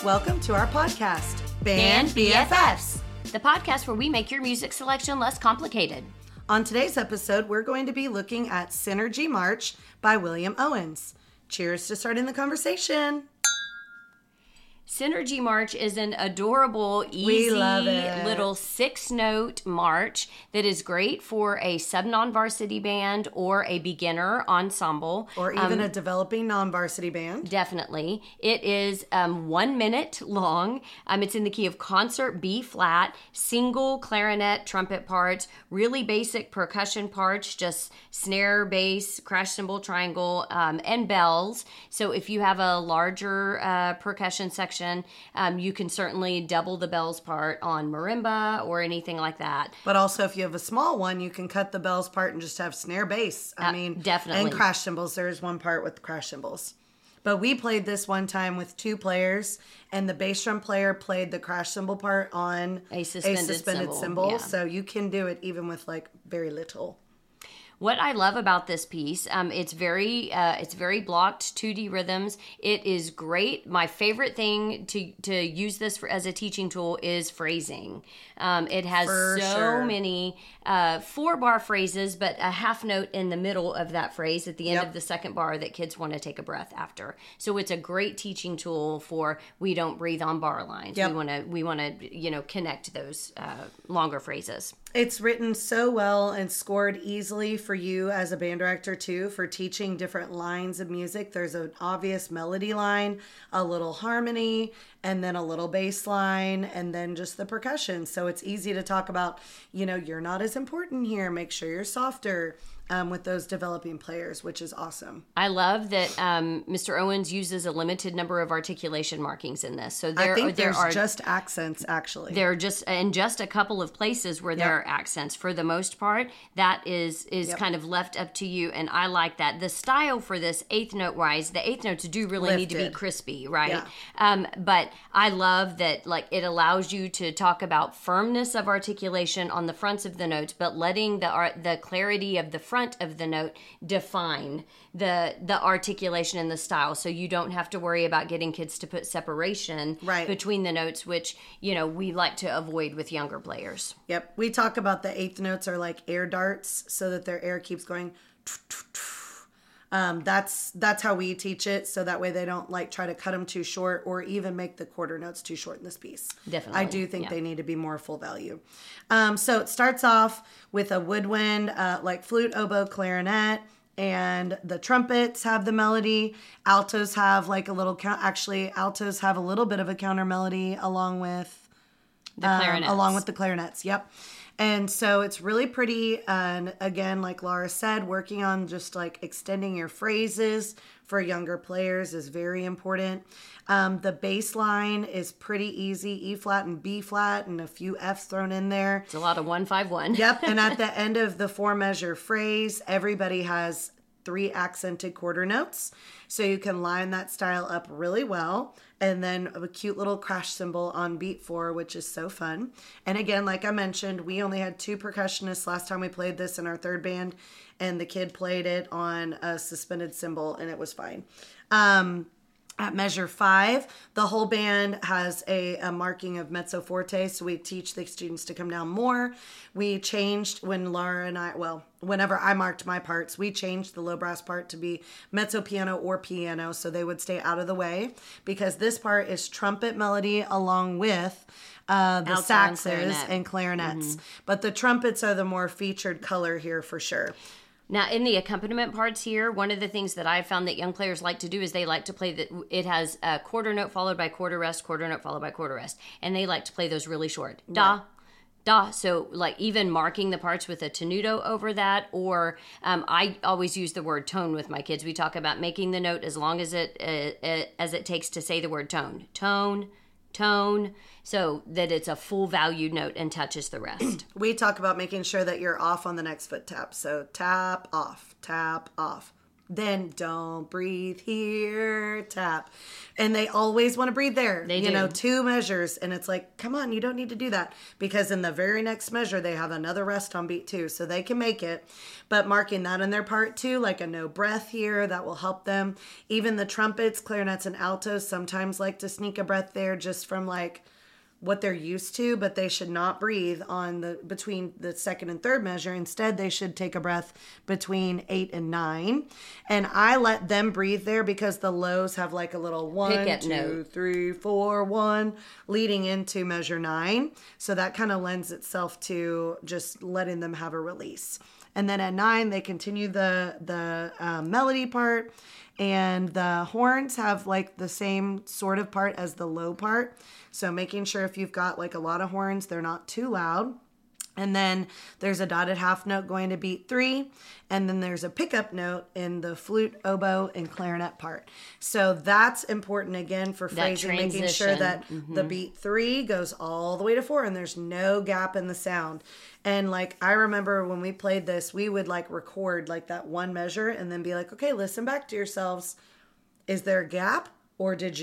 Welcome to our podcast, Band BFFs, the podcast where we make your music selection less complicated. On today's episode, we're going to be looking at Synergy March by William Owens. Cheers to starting the conversation. Synergy March is an adorable, easy little 6-note march that is great for a sub-non-varsity band or a beginner ensemble. Or even a developing non-varsity band. Definitely. It is 1 minute long. It's in the key of concert B flat, single clarinet, trumpet parts, really basic percussion parts, just snare, bass, crash cymbal, triangle, and bells. So if you have a larger percussion section, you can certainly double the bells part on marimba or anything like that. But also if you have a small one, you can cut the bells part and just have snare, bass. Definitely. And crash cymbals. There's one part with crash cymbals. But we played this one time with 2 players, and the bass drum player played the crash cymbal part on a suspended cymbal. Yeah. So you can do it even with like very little. What I love about this piece, it's very blocked 2D rhythms. It is great. My favorite thing to use this as a teaching tool is phrasing. It has many 4-bar phrases, but a half note in the middle of that phrase at the end of the second bar that kids want to take a breath after. So it's a great teaching tool for we don't breathe on bar lines. Yep. We want to connect those longer phrases. It's written so well and scored easily for you as a band director too, for teaching different lines of music. There's an obvious melody line, a little harmony, and then a little bass line, and then just the percussion. So it's easy to talk about, you're not as important here. Make sure you're softer with those developing players, which is awesome. I love that Mr. Owens uses a limited number of articulation markings in this. So I think there's just accents, actually. There are just a couple of places where there are accents. For the most part, that is kind of left up to you, and I like that. The style for this 8th note wise, the 8th notes do really need to be crispy, right? Yeah. But I love that it allows you to talk about firmness of articulation on the fronts of the notes, but letting the clarity of the front of the note define the articulation and the style, so you don't have to worry about getting kids to put separation between the notes, which we like to avoid with younger players. Yep, we talk about the 8th notes are like air darts, so that their air keeps going. That's how we teach it, so that way they don't try to cut them too short or even make the quarter notes too short in this piece. Definitely. I do think they need to be more full value. So it starts off with a woodwind, like flute, oboe, clarinet, and the trumpets have the melody. Altos have altos have a little bit of a counter melody along with the clarinets. Yep. And so it's really pretty. And again, like Laura said, working on just extending your phrases for younger players is very important. The bass line is pretty easy, E flat and B flat and a few Fs thrown in there. It's a lot of 1-5-1. Yep. And at the end of the 4-measure phrase, everybody has 3 accented quarter notes. So you can line that style up really well. And then a cute little crash cymbal on beat 4, which is so fun. And again, like I mentioned, we only had 2 percussionists last time we played this in our 3rd band, and the kid played it on a suspended cymbal, and it was fine. At measure 5, the whole band has a marking of mezzo forte, so we teach the students to come down more. We changed whenever I marked my parts, we changed the low brass part to be mezzo piano or piano, so they would stay out of the way, because this part is trumpet melody along with the saxes and clarinets. Mm-hmm. But the trumpets are the more featured color here for sure. Now, in the accompaniment parts here, one of the things that I've found that young players like to do is they like to play that it has a quarter note followed by quarter rest, quarter note followed by quarter rest. And they like to play those really short. Da, da. So even marking the parts with a tenuto over that, or I always use the word tone with my kids. We talk about making the note as long as it takes to say the word tone. Tone, so that it's a full valued note and touches the rest. We talk about making sure that you're off on the next foot tap. So tap, off, then don't breathe here, tap. And they always want to breathe there. They do. 2 measures. And it's like, come on, you don't need to do that. Because in the very next measure, they have another rest on beat 2. So they can make it. But marking that in their part 2, like a no breath here, that will help them. Even the trumpets, clarinets, and altos sometimes like to sneak a breath there just from like what they're used to, but they should not breathe on between the second and third measure. Instead, they should take a breath between 8 and 9. And I let them breathe there because the lows have like a little 1, 2, 3, 4, 1 leading into measure 9. So that kind of lends itself to just letting them have a release. And then at 9, they continue the melody part. And the horns have like the same sort of part as the low part. So making sure if you've got like a lot of horns, they're not too loud. And then there's a dotted half note going to beat 3. And then there's a pickup note in the flute, oboe, and clarinet part. So that's important again for phrasing, making sure that the beat 3 goes all the way to 4 and there's no gap in the sound. And like, I remember when we played this, we would like record like that one measure and then be like, okay, listen back to yourselves. Is there a gap? Or did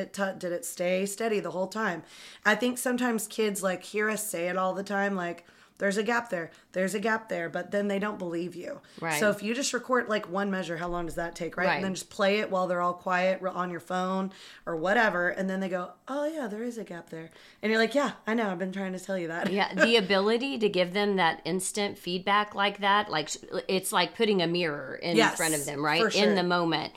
it stay steady the whole time? I think sometimes kids like hear us say it all the time, like, there's a gap there, there's a gap there, but then they don't believe you. Right. So if you just record like one measure, how long does that take, right? And then just play it while they're all quiet on your phone or whatever, and then they go, oh yeah, there is a gap there. And you're like, yeah, I know, I've been trying to tell you that. Yeah, the ability to give them that instant feedback like that, like it's like putting a mirror in front of them, right? For sure. In the moment,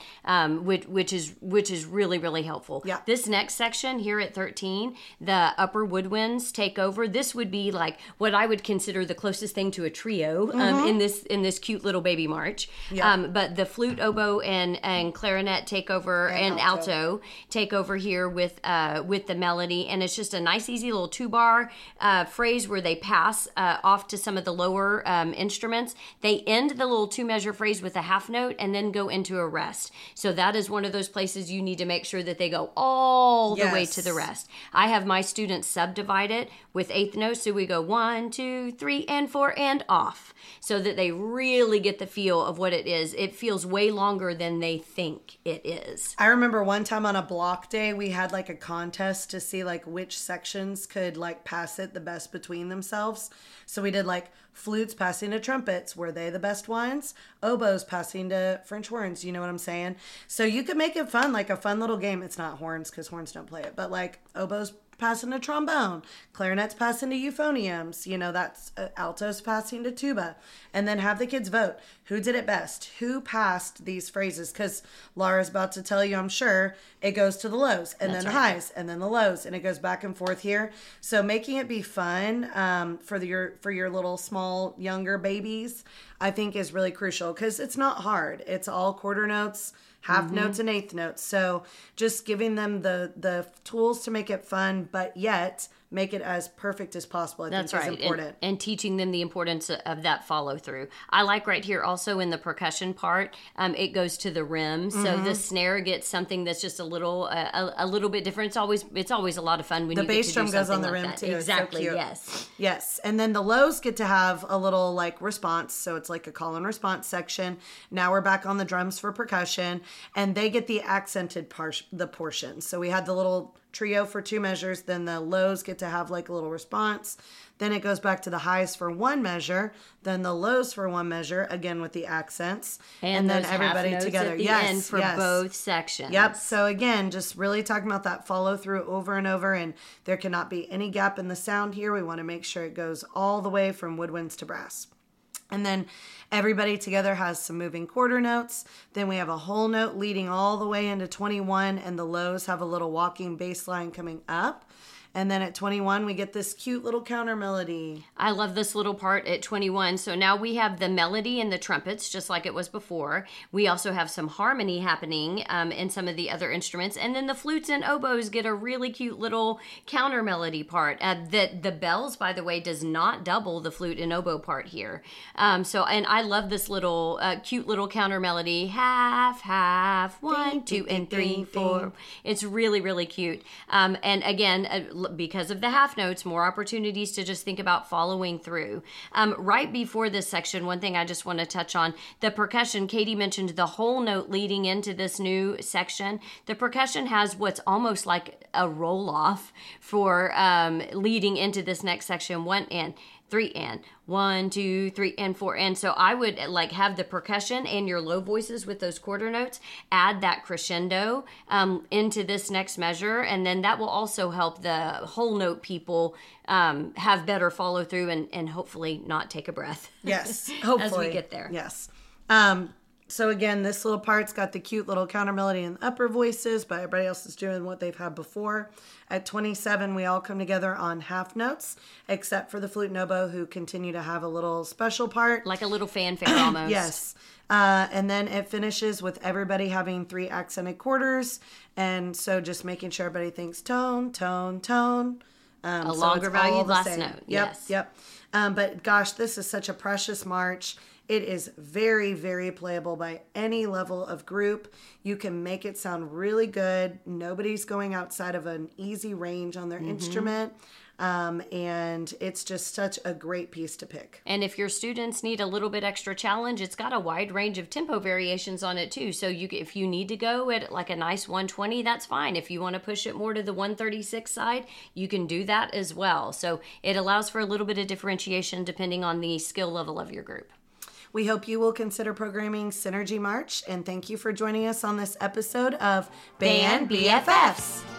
which is really, really helpful. Yeah. This next section here at 13, the upper woodwinds take over. This would be like what I would consider the closest thing to a trio in this cute little baby march. Yeah. But the flute, oboe, and clarinet take over, and alto take over here with the melody, and it's just a nice, easy little 2-bar phrase where they pass off to some of the lower instruments. They end the little 2-measure phrase with a half note and then go into a rest. So that is one of those places you need to make sure that they go all the way to the rest. I have my students subdivide it with 8th notes, so we go 1, 2, 3, and 4, and off, so that they really get the feel of what it is. It feels way longer than they think it is. I remember one time on a block day, we had like a contest to see like which sections could like pass it the best between themselves. So we did like flutes passing to trumpets, were they the best ones? Oboes passing to French horns, you know what I'm saying? So you could make it fun, like a fun little game. It's not horns because horns don't play it, but like oboes passing to trombone, clarinets passing to euphoniums, that's altos passing to tuba, and then have the kids vote who did it best, who passed these phrases, because Laura's about to tell you, I'm sure, it goes to the lows and then the highs and then the lows, and it goes back and forth here. So making it be fun for your little small younger babies, I think is really crucial, because it's not hard. It's all quarter notes, half notes, and 8th notes. So just giving them the tools to make it fun, but yet make it as perfect as possible, I think is important. And teaching them the importance of that follow through. I like right here also in the percussion part, it goes to the rim. So the snare gets something that's just a little bit different. It's always a lot of fun when you get to do something like that. The bass drum goes on the rim too. Exactly, so yes. And then the lows get to have a little like response. So it's like a call and response section. Now we're back on the drums for percussion, and they get the accented portion. So we had the little trio for 2 measures, then the lows get to have like a little response, then it goes back to the highs for 1 measure, then the lows for 1 measure, again with the accents, and then everybody together at the end for both sections. Yep. So again, just really talking about that follow through over and over, and there cannot be any gap in the sound here. We want to make sure it goes all the way from woodwinds to brass. And then everybody together has some moving quarter notes. Then we have a whole note leading all the way into 21, and the lows have a little walking bass line coming up. And then at 21, we get this cute little counter melody. I love this little part at 21. So now we have the melody and the trumpets, just like it was before. We also have some harmony happening in some of the other instruments. And then the flutes and oboes get a really cute little counter melody part. The bells, by the way, does not double the flute and oboe part here. And I love this little cute little counter melody. Half, half, 1, 2, and 3, 4. It's really, really cute. And again, because of the half notes, more opportunities to just think about following through. Right before this section, one thing I just want to touch on, the percussion. Katie mentioned the whole note leading into this new section. The percussion has what's almost like a roll-off for leading into this next section. 1 and 3 and 1, 2, 3 and 4. And so I would like have the percussion and your low voices with those quarter notes add that crescendo into this next measure, and then that will also help the whole note people have better follow through and hopefully not take a breath. Yes, hopefully as we get there. Yes. So again, this little part's got the cute little counter melody in the upper voices, but everybody else is doing what they've had before. At 27, we all come together on half notes, except for the flute and oboe, who continue to have a little special part. Like a little fanfare almost. Yes. And then it finishes with everybody having 3 accented quarters. And so just making sure everybody thinks tone, tone, tone. A longer valued last note. Yes. Yep. But gosh, this is such a precious march. It is very, very playable by any level of group. You can make it sound really good. Nobody's going outside of an easy range on their instrument. And it's just such a great piece to pick. And if your students need a little bit extra challenge, it's got a wide range of tempo variations on it too. So if you need to go at like a nice 120, that's fine. If you want to push it more to the 136 side, you can do that as well. So it allows for a little bit of differentiation depending on the skill level of your group. We hope you will consider programming Synergy March, and thank you for joining us on this episode of Band BFFs.